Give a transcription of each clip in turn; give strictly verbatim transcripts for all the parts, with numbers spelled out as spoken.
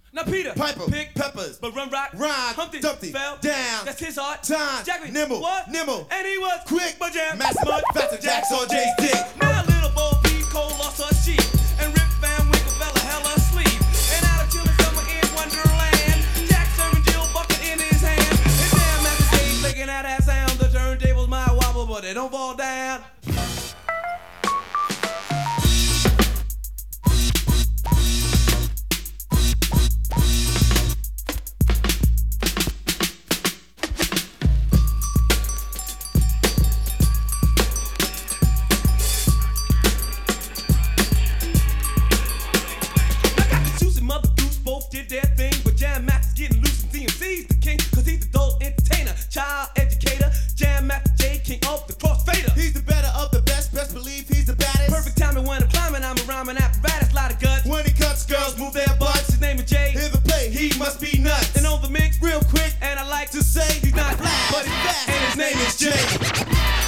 Now Peter, Piper, pick peppers, but run rock, rhyme, Humpty, Dumpty, fell down, That's his heart. time, Jackie, nimble, what? nimble, And he was quick, but jam, massive, mud, faster, Jacks on Jay's dick. Now little Bo Peep Cole lost her sheep, and Rip Van Winkle fell a hell asleep. And out of chilling summer in Wonderland, Jack serving Jill bucket in his hand. And damn at the stage making that ass sound. The turntables might wobble, but they don't fall down. Did their thing, but Jam Max is getting loose and D M C's the king, cause he's the adult entertainer, child educator, Jam Max J, king of the crossfader. He's the better of the best, best believe he's the baddest. Perfect timing when I'm climbing, I'm a rhyming apparatus, lot of guts. When he cuts, girls move their butts. His name is Jay, Hear the play, he must be nuts. and on the mix, Real quick, and I like to say he's not black, but he's fast, and his name is Jay.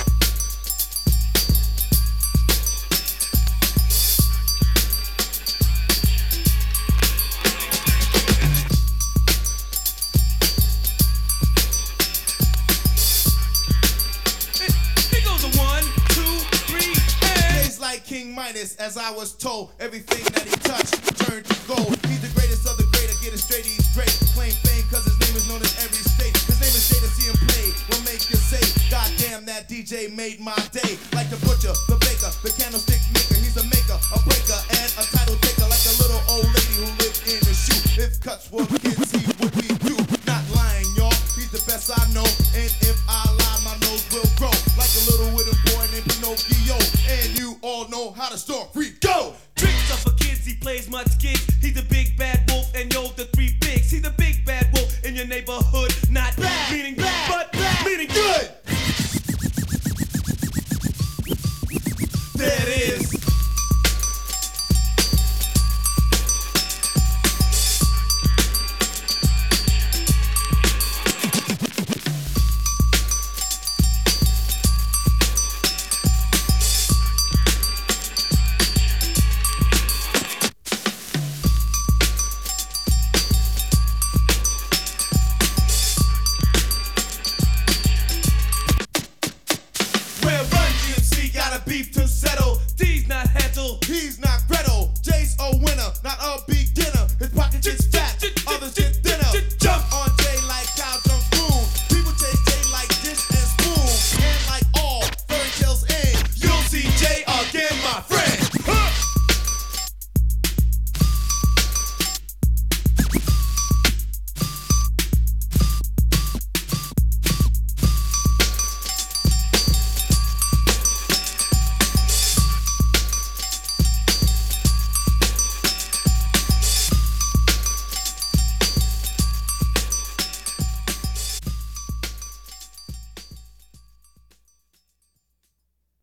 Like King Midas, as I was told, everything that he touched turned to gold. He's the greatest of the great, I get it straight, he's great. Claim fame cause his name is known in every state. His name is Jay, to see him play will make you say, God damn, that D J made my day. Like the butcher, the baker, the candlestick maker. He's a maker, a breaker, and a title taker. Like a little old lady who lived in a shoe. If cuts were